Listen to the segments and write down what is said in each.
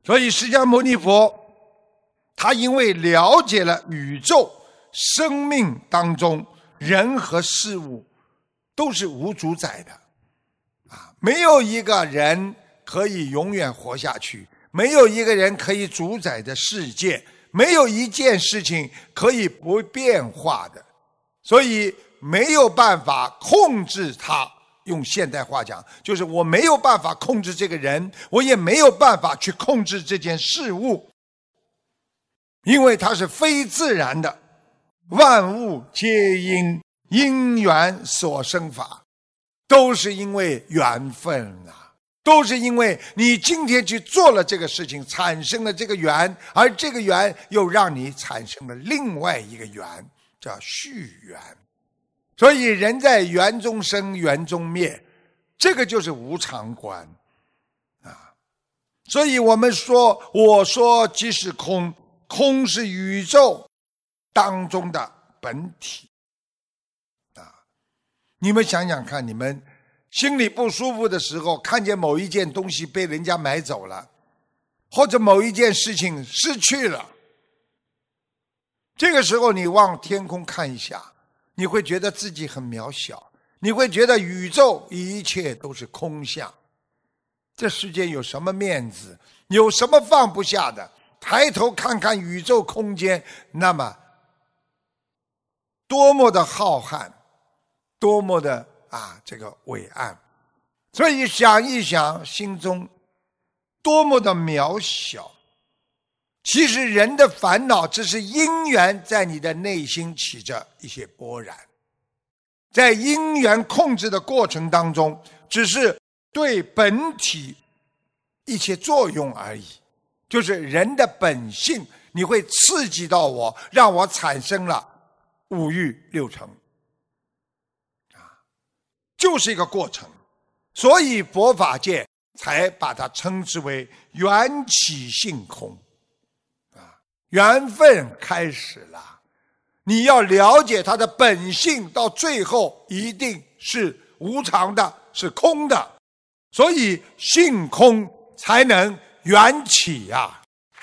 所以释迦牟尼佛他因为了解了宇宙生命当中人和事物都是无主宰的没有一个人可以永远活下去，没有一个人可以主宰的世界，没有一件事情可以不变化的，所以没有办法控制它。用现代话讲，就是我没有办法控制这个人，我也没有办法去控制这件事物，因为它是非自然的，万物皆因因缘所生法，都是因为缘分啊，都是因为你今天去做了这个事情，产生了这个缘，而这个缘又让你产生了另外一个缘，叫续缘。所以人在缘中生，缘中灭，这个就是无常观啊。所以我们说，我说即是空，空是宇宙当中的本体啊。你们想想看，你们心里不舒服的时候，看见某一件东西被人家买走了，或者某一件事情失去了，这个时候你往天空看一下，你会觉得自己很渺小，你会觉得宇宙一切都是空相。这世界有什么面子，有什么放不下的？抬头看看宇宙空间，那么多么的浩瀚，多么的这个伟岸。所以想一想，心中多么的渺小。其实人的烦恼只是因缘在你的内心起着一些波澜，在因缘控制的过程当中，只是对本体一些作用而已。就是人的本性，你会刺激到我，让我产生了五欲六尘就是一个过程。所以佛法界才把它称之为缘起性空缘分开始了，你要了解它的本性，到最后一定是无常的，是空的，所以性空才能缘起呀。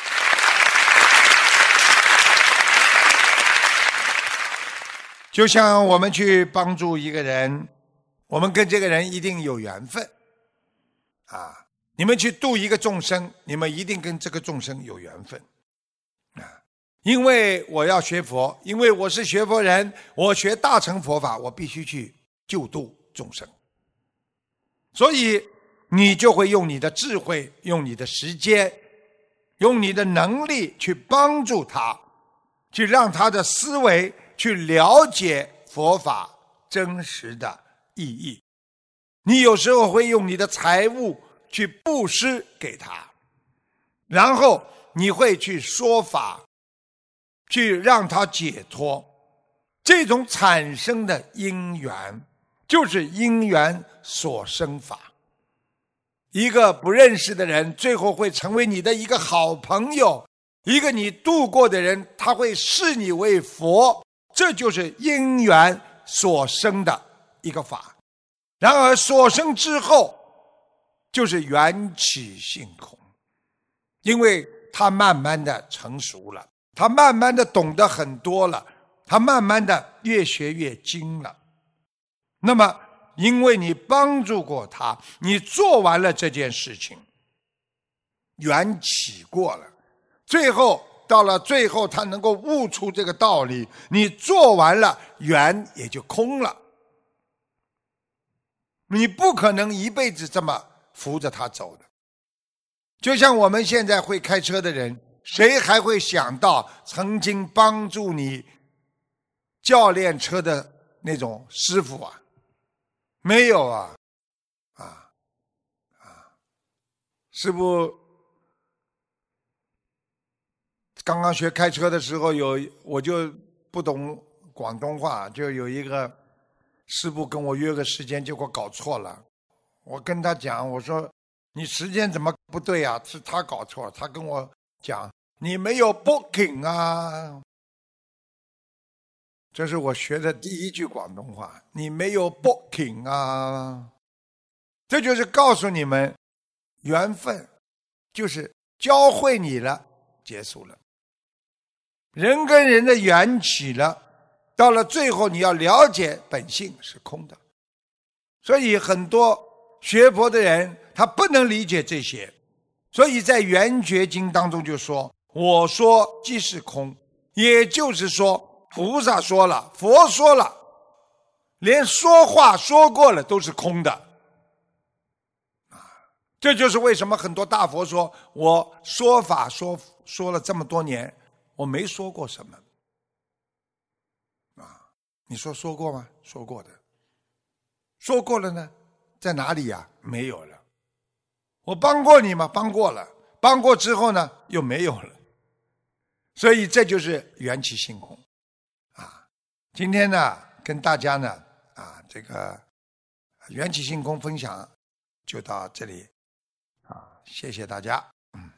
就像我们去帮助一个人，我们跟这个人一定有缘分你们去度一个众生，你们一定跟这个众生有缘分因为我要学佛，因为我是学佛人，我学大乘佛法，我必须去救度众生。所以你就会用你的智慧，用你的时间，用你的能力去帮助他，去让他的思维去了解佛法真实的意义。你有时候会用你的财物去布施给他，然后你会去说法，去让他解脱。这种产生的因缘，就是因缘所生法。一个不认识的人，最后会成为你的一个好朋友，一个你度过的人，他会视你为佛，这就是因缘所生的一个法。然而所生之后，就是缘起性空，因为他慢慢的成熟了，他慢慢的懂得很多了，他慢慢的越学越精了。那么因为你帮助过他，你做完了这件事情，缘起过了，最后到了最后他能够悟出这个道理，你做完了，缘也就空了。你不可能一辈子这么扶着他走的。就像我们现在会开车的人，谁还会想到曾经帮助你教练车的那种师傅啊？没有师傅刚刚学开车的时候，我就不懂广东话，就有一个师傅跟我约个时间，结果搞错了。我跟他讲，我说你时间怎么不对啊？是他搞错了。他跟我讲，你没有 booking 啊。这是我学的第一句广东话，你没有 booking 啊。这就是告诉你们，缘分就是教会你了，结束了。人跟人的缘起了，到了最后你要了解本性是空的。所以很多学佛的人他不能理解这些，所以在圆觉经当中就说，我说即是空，也就是说菩萨说了，佛说了，连说话说过了都是空的。这就是为什么很多大佛说，我说法说了这么多年，我没说过什么。你说过吗？说过的。说过了呢？在哪里呀？没有了。我帮过你吗？帮过了。帮过之后呢？又没有了。所以这就是缘起性空。今天呢，跟大家呢，这个缘起性空分享就到这里。谢谢大家。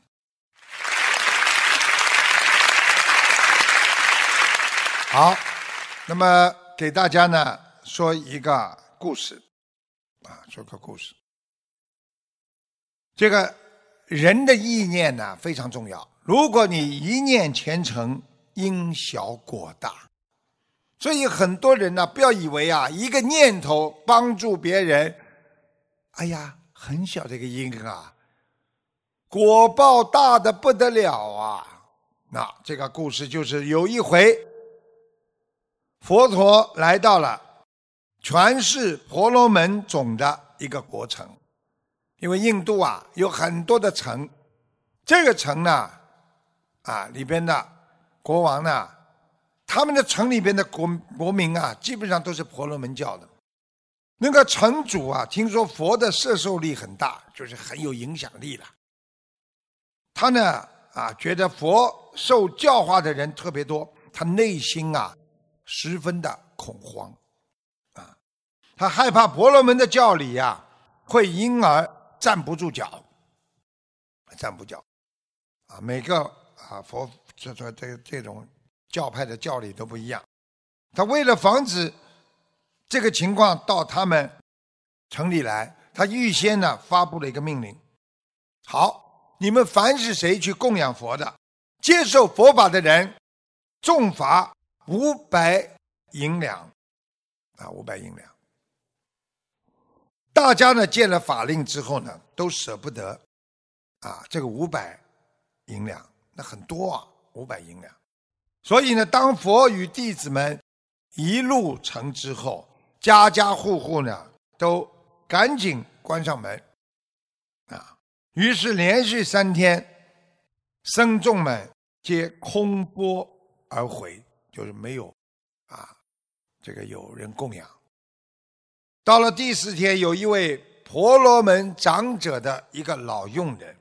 好，那么给大家呢说一个故事，说个故事。这个人的意念呢非常重要，如果你一念虔诚，因小果大。所以很多人呢，不要以为一个念头帮助别人，哎呀，很小的一个因果报大的不得了啊。那这个故事就是有一回佛陀来到了全是婆罗门种的一个国城。因为印度有很多的城，这个城呢里边的国王呢，他们的城里边的国民基本上都是婆罗门教的。那个城主听说佛的摄受力很大，就是很有影响力了。他呢觉得佛受教化的人特别多，他内心十分的恐慌他害怕婆罗门的教理会因而站不住脚，站不脚每个佛这种教派的教理都不一样。他为了防止这个情况到他们城里来，他预先呢发布了一个命令：好，你们凡是谁去供养佛的，接受佛法的人，重罚500银两，500银两。大家呢见了法令之后呢，都舍不得这个500银两，那很多500银两。所以呢，当佛与弟子们一路成之后，家家户户呢都赶紧关上门于是连续3天，僧众们皆空钵而回，就是没有这个有人供养。到了第4天，有一位婆罗门长者的一个老佣人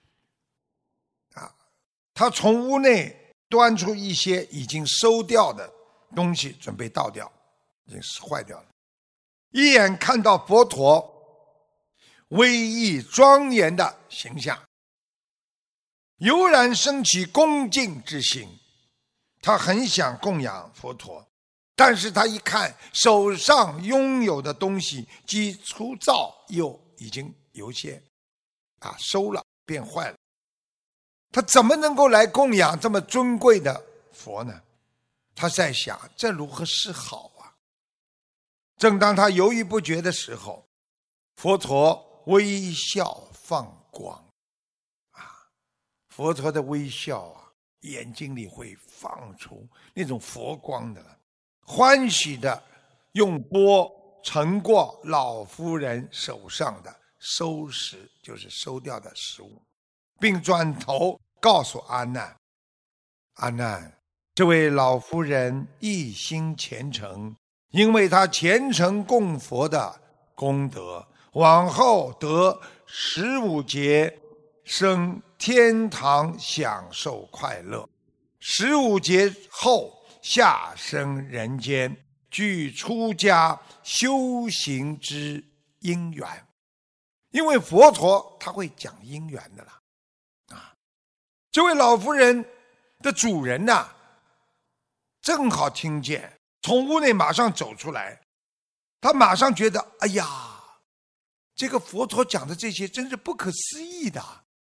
他从屋内端出一些已经收掉的东西，准备倒掉，已经坏掉了。一眼看到佛陀威仪庄严的形象，油然升起恭敬之心。他很想供养佛陀，但是他一看手上拥有的东西既粗糙又已经有些收了，变坏了，他怎么能够来供养这么尊贵的佛呢？他在想，这如何是好正当他犹豫不决的时候，佛陀微笑放光佛陀的微笑眼睛里会放出那种佛光的，欢喜的用钵盛过老夫人手上的收拾，就是收掉的食物，并转头告诉阿难：阿难，这位老夫人一心虔诚，因为她虔诚供佛的功德，往后得15劫生天堂享受快乐，15劫后下生人间，具出家修行之因缘。因为佛陀他会讲因缘的啦这位老夫人的主人正好听见，从屋内马上走出来，他马上觉得，哎呀，这个佛陀讲的这些真是不可思议的，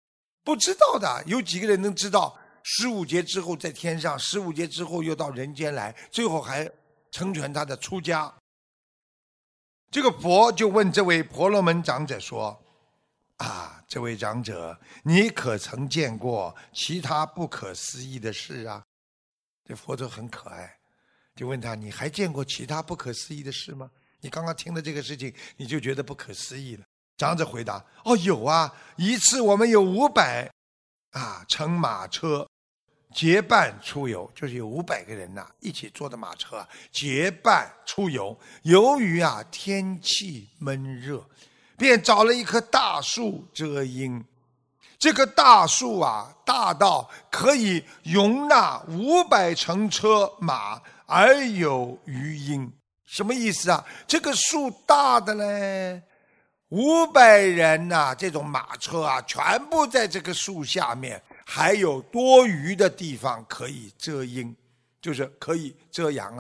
不知道的，有几个人能知道15劫之后在天上，15劫之后又到人间来，最后还成全他的出家。这个佛就问这位婆罗门长者说：这位长者，你可曾见过其他不可思议的事啊？这佛陀很可爱，就问他：你还见过其他不可思议的事吗？你刚刚听了这个事情，你就觉得不可思议了。长者回答：有啊，一次我们有500乘马车结伴出游，就是有500个人一起坐的马车结伴出游。由于天气闷热，便找了一棵大树遮阴。这棵大树大到可以容纳500乘车马而有余荫。什么意思啊？这个树大的嘞，500人这种马车全部在这个树下面，还有多余的地方可以遮阴，就是可以遮阳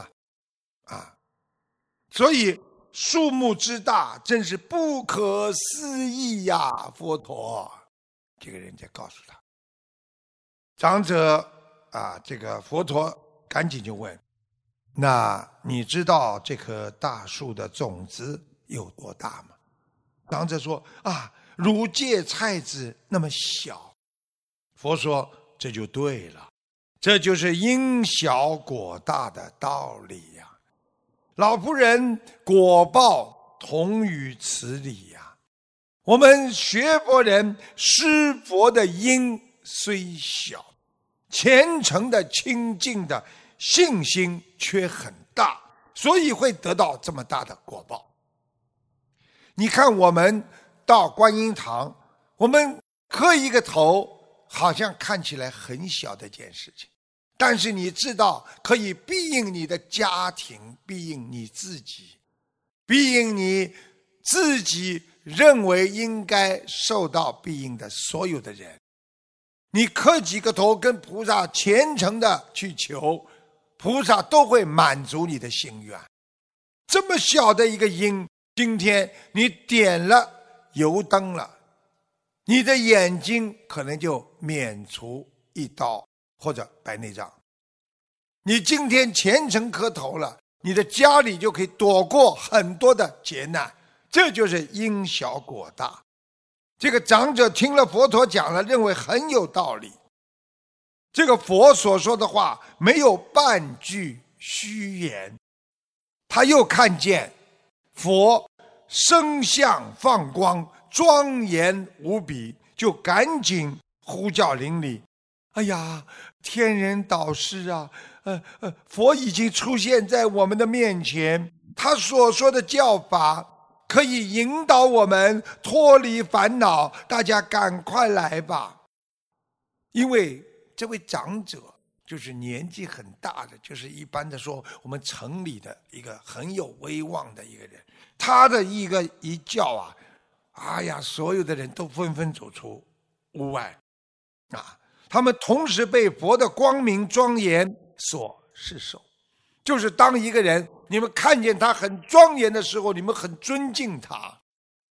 所以树木之大真是不可思议呀！佛陀这个人在告诉他，长者这个佛陀赶紧就问：那你知道这棵大树的种子有多大吗？长者说：如芥菜籽那么小。佛说：这就对了，这就是因小果大的道理呀。老仆人，果报同于此理呀。我们学佛人施佛的因虽小，虔诚的清净的信心却很大，所以会得到这么大的果报。你看我们到观音堂，我们磕一个头，好像看起来很小的一件事情，但是你知道可以庇应你的家庭，庇应你自己，庇应你自己认为应该受到庇应的所有的人。你磕几个头跟菩萨虔诚的去求，菩萨都会满足你的心愿。这么小的一个因，今天你点了油灯了，你的眼睛可能就免除1刀或者白内障。你今天虔诚磕头了，你的家里就可以躲过很多的劫难。这就是因小果大。这个长者听了佛陀讲了，认为很有道理。这个佛所说的话没有半句虚言。他又看见佛身相放光，庄严无比，就赶紧呼叫邻里：天人导师啊，佛已经出现在我们的面前，他所说的教法可以引导我们脱离烦恼，大家赶快来吧。因为这位长者就是年纪很大的，就是一般的说我们城里的一个很有威望的一个人，他的一叫所有的人都纷纷走出屋外他们同时被佛的光明庄严所视受。就是当一个人你们看见他很庄严的时候，你们很尊敬他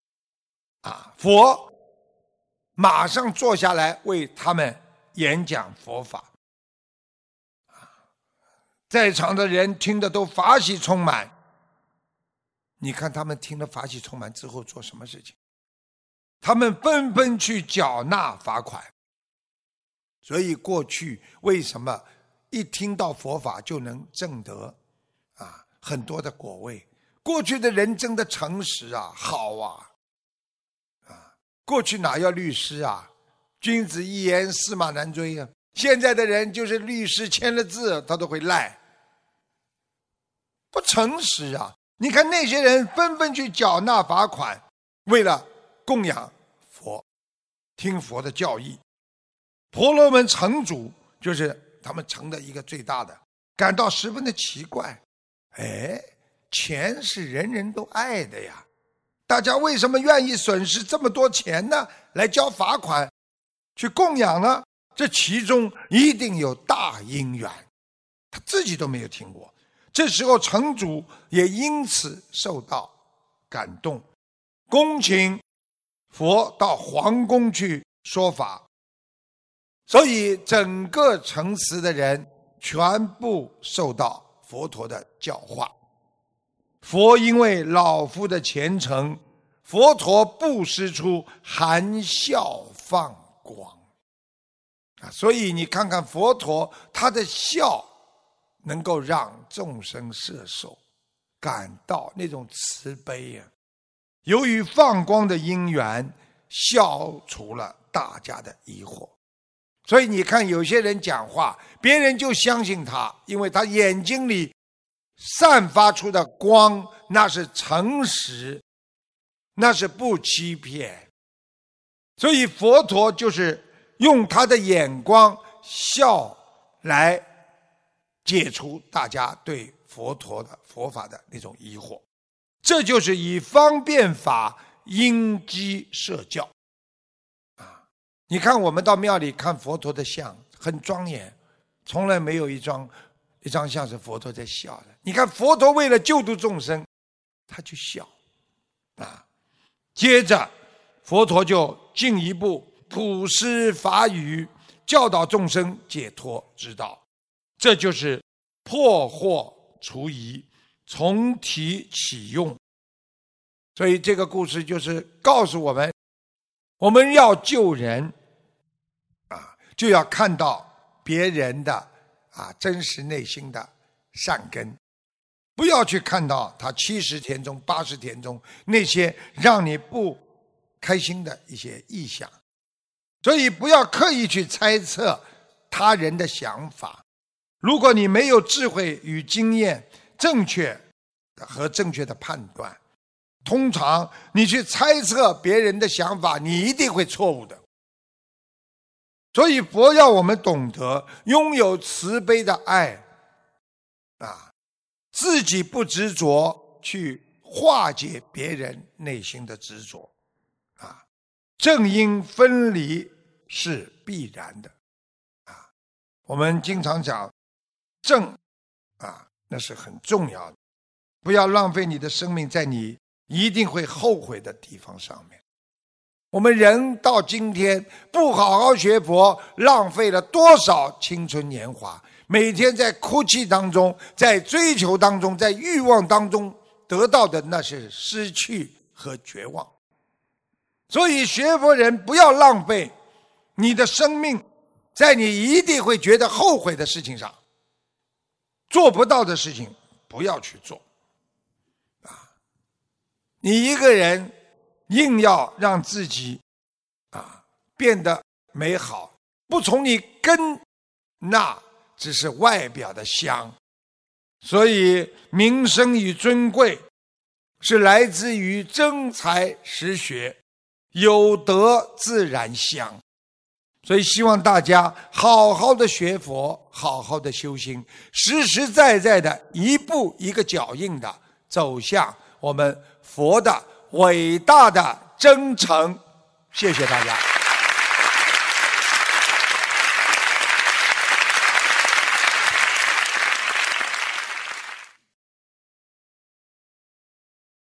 佛马上坐下来为他们演讲佛法在场的人听得都法喜充满。你看他们听了法喜充满之后做什么事情？他们纷纷去缴纳罚款。所以过去为什么一听到佛法就能证得很多的果位？过去的人真的诚实好过去哪要律师君子一言驷马难追现在的人就是律师签了字他都会赖，不诚实你看那些人纷纷去缴纳罚款，为了供养佛，听佛的教义。婆罗门城主就是他们城的一个最大的，感到十分的奇怪。钱是人人都爱的呀，大家为什么愿意损失这么多钱呢？来交罚款去供养呢？这其中一定有大因缘，他自己都没有听过。这时候城主也因此受到感动，恭请佛到皇宫去说法。 所以整个诚实的人全部受到佛陀的教化。佛因为老夫的虔诚，佛陀布施出含笑放光所以你看看佛陀，他的笑能够让众生摄受，感到那种慈悲由于放光的因缘，消除了大家的疑惑。所以你看有些人讲话，别人就相信他，因为他眼睛里散发出的光，那是诚实，那是不欺骗。所以佛陀就是用他的眼光笑来解除大家对佛法的那种疑惑。这就是以方便法因机设教你看我们到庙里看佛陀的像很庄严，从来没有一张像是佛陀在笑的。你看佛陀为了救度众生，他去笑接着佛陀就进一步普施法语，教导众生解脱之道。这就是破惑除疑，从体起用。所以这个故事就是告诉我们，我们要救人就要看到别人的真实内心的善根，不要去看到他70天中80天中那些让你不开心的一些意象。所以不要刻意去猜测他人的想法，如果你没有智慧与经验正确的判断，通常你去猜测别人的想法，你一定会错误的。所以佛要我们懂得拥有慈悲的爱自己不执着，去化解别人内心的执着正因分离是必然的我们经常讲正那是很重要的，不要浪费你的生命在你一定会后悔的地方上面。我们人到今天不好好学佛，浪费了多少青春年华，每天在哭泣当中，在追求当中，在欲望当中得到的那是失去和绝望。所以学佛人不要浪费你的生命在你一定会觉得后悔的事情上，做不到的事情不要去做你一个人硬要让自己变得美好，不从你根，那只是外表的香。所以名声与尊贵是来自于真才实学，有德自然香。所以希望大家好好的学佛，好好的修心，实实在在的一步一个脚印的走向我们佛的伟大的真诚。谢谢大家。